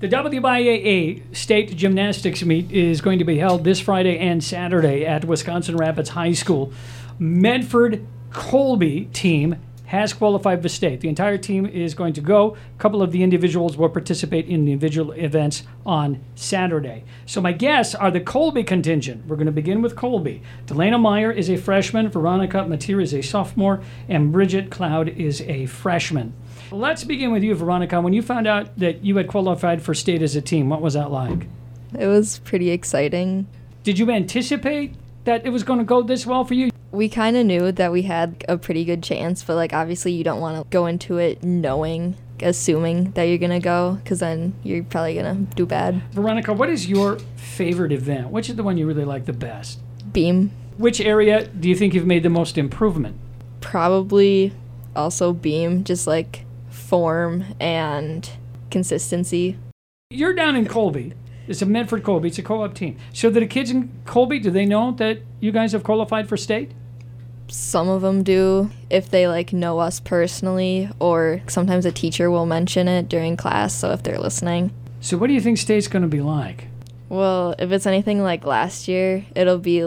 The WIAA State Gymnastics Meet is going to be held this Friday and Saturday at Wisconsin Rapids High School. Medford Colby team has qualified for state. The entire team is going to go. A couple of the individuals will participate in the individual events on Saturday. So my guests are the Colby contingent. We're going to begin with Colby. Delana Meyer is a freshman, Veronica Mateer is a sophomore, and Bridget Cloud is a freshman. Let's begin with you, Veronica. When you found out that you had qualified for state as a team, what was that like? It was pretty exciting. Did you anticipate that it was going to go this well for you? We kind of knew that we had a pretty good chance, but obviously you don't want to go into it assuming that you're going to go, because then you're probably going to do bad. Veronica, what is your favorite event? Which is the one you really like the best? Beam. Which area do you think you've made the most improvement? Probably also beam, just form and consistency. You're down in Colby. It's a Medford Colby. It's a co-op team. So the kids in Colby, do they know that you guys have qualified for state? Some of them do, if they know us personally, or sometimes a teacher will mention it during class, so if they're listening. So what do you think state's going to be like? Well, if it's anything like last year, it'll be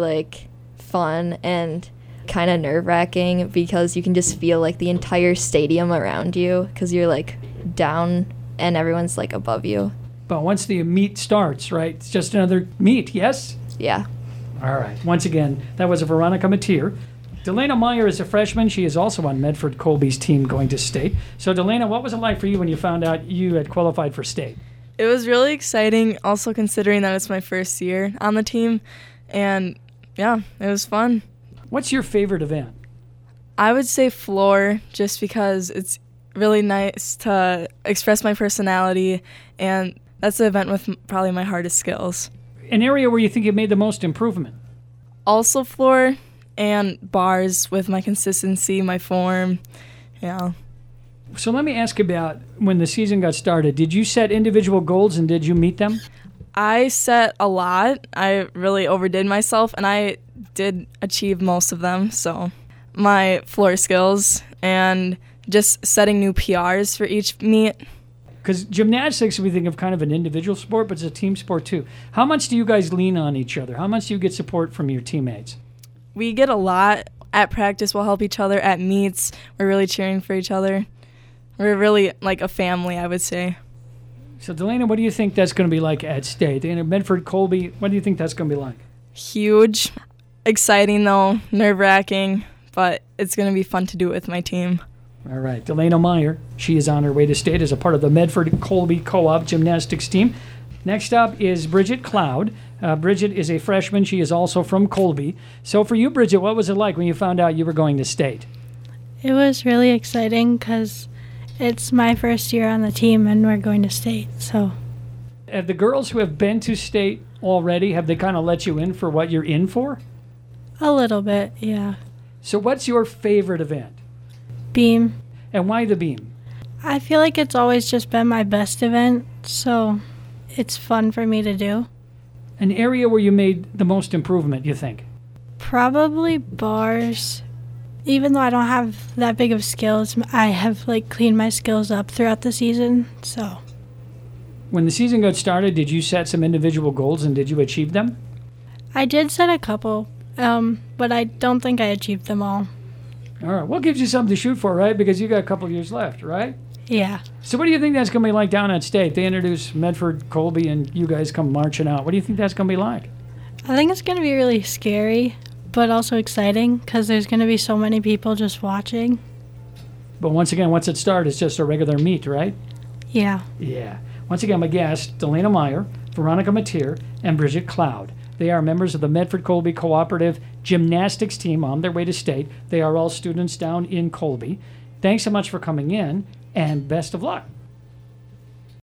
fun and kind of nerve-wracking, because you can just feel the entire stadium around you, because you're down and everyone's above you. But once the meet starts, right, it's just another meet, yes? Yeah. All right. Once again, that was Veronica Mateer. Delana Meyer is a freshman. She is also on Medford Colby's team going to state. So, Delana, what was it like for you when you found out you had qualified for state? It was really exciting, also considering that it's my first year on the team. And, yeah, it was fun. What's your favorite event? I would say floor, just because it's really nice to express my personality, and that's the event with probably my hardest skills. An area where you think you made the most improvement? Also floor and bars with my consistency, my form, yeah. So let me ask about when the season got started. Did you set individual goals and did you meet them? I set a lot. I really overdid myself, and I did achieve most of them. So my floor skills and just setting new PRs for each meet. Because gymnastics, we think of kind of an individual sport, but it's a team sport too. How much do you guys lean on each other? How much do you get support from your teammates? We get a lot. At practice, we'll help each other. At meets, we're really cheering for each other. We're really a family, I would say. So, Delana, what do you think that's going to be like at state? In Medford Colby, what do you think that's going to be like? Huge. Exciting, though. Nerve-wracking. But it's going to be fun to do it with my team. All right. Delana Meyer, she is on her way to state as a part of the Medford Colby Co-op gymnastics team. Next up is Bridget Cloud. Bridget is a freshman. She is also from Colby. So for you, Bridget, what was it like when you found out you were going to state? It was really exciting because it's my first year on the team and we're going to state. So, have the girls who have been to state already, have they kind of let you in for what you're in for? A little bit, yeah. So what's your favorite event? Beam. And why the beam? I feel like it's always just been my best event, so it's fun for me to do. An area where you made the most improvement, you think? Probably bars. Even though I don't have that big of skills, I have cleaned my skills up throughout the season, so. When the season got started, did you set some individual goals and did you achieve them? I did set a couple, but I don't think I achieved them all. All right. What gives you something to shoot for, right? Because you got a couple years left, right? Yeah. So what do you think that's going to be like down at state? They introduce Medford Colby and you guys come marching out. What do you think that's going to be like? I think it's going to be really scary, but also exciting because there's going to be so many people just watching. But once again, once it starts, it's just a regular meet, right? Yeah. Yeah. Once again, my guests, Delana Meyer, Veronica Mateer, and Bridget Cloud. They are members of the Medford Colby Cooperative Gymnastics team on their way to state. They are all students down in Colby. Thanks so much for coming in, and best of luck.